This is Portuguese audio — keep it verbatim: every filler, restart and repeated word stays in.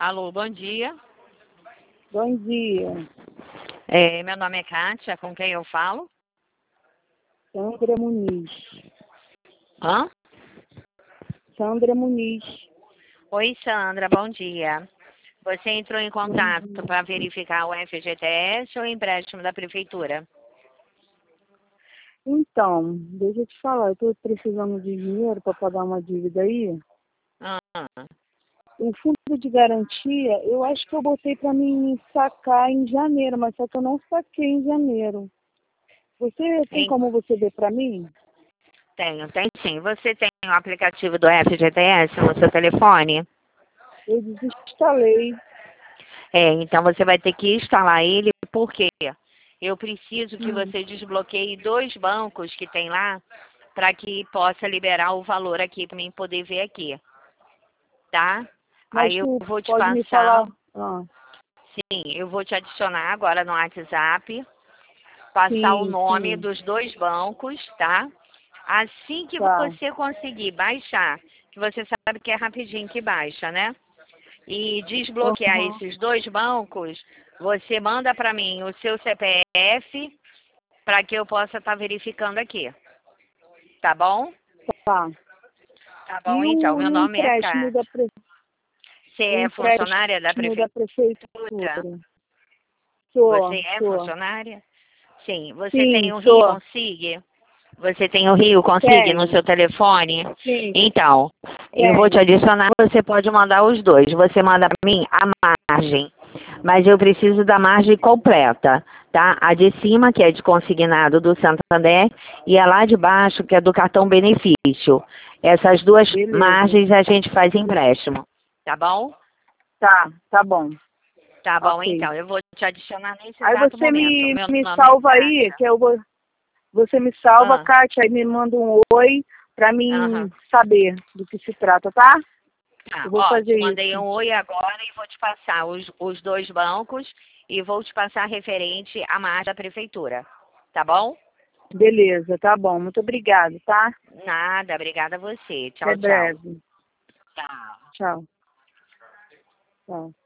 Alô, bom dia. Bom dia. É, meu nome é Kátia, com quem eu falo? Sandra Muniz. Hã? Sandra Muniz. Oi, Sandra, bom dia. Você entrou em Bom contato dia. para verificar o F G T S ou o empréstimo da prefeitura? Então, deixa eu te falar, eu estou precisando de dinheiro para pagar uma dívida aí. Ah, O fundo de garantia, eu acho que eu botei para mim sacar em janeiro, mas só que eu não saquei em janeiro. Você tem em- como você ver para mim? tenho, tem sim. Você tem o aplicativo do F G T S no seu telefone? Eu desinstalei. É, então você vai ter que instalar ele, porque eu preciso que Hum. você desbloqueie dois bancos que tem lá para que possa liberar o valor aqui para mim poder ver aqui, tá? Mas Aí eu tu vou te pode me passar, falar? Ah, sim, eu vou te adicionar agora no WhatsApp, passar o sim, nome sim, dos dois bancos, tá? Assim que tá. você conseguir baixar, que você sabe que é rapidinho que baixa, né? E desbloquear Uhum. esses dois bancos, você manda para mim o seu C P F para que eu possa estar verificando aqui, tá bom? Tá. Tá bom, E então. o, Meu e o nome é empréstimo Ká. da pre... Você o é funcionária da empréstimo da prefeitura? prefeitura? Sou, Você é sou. funcionária? Sim. Você tem Sim, o Rio sou. Consig? Você tem o Rio Consig no Tenho. seu telefone? Sim, Então, eu vou te tenho. adicionar, você pode mandar os dois. Você manda para mim a margem, mas eu preciso da margem completa, tá? A de cima, que é de consignado do Santander, e a lá de baixo, que é do cartão benefício. Essas duas Beleza. margens a gente faz empréstimo, tá bom? Tá, tá bom. Tá bom, Ok. então. Eu vou te adicionar nesse Aí exato você momento. me, Meu me nome é salva aí, Kátia. que eu vou. Você me salva, Ah, Kátia, aí me manda um oi pra mim aham. saber do que se trata, tá? Tá, Eu vou ó, fazer te mandei isso. um oi agora e vou te passar os, os dois bancos e vou te passar referente à margem da prefeitura. Tá bom? Beleza, tá bom. Muito obrigada, tá? Nada, obrigada a você. Até Tchau, tchau. breve. Tchau. Tchau. Tchau.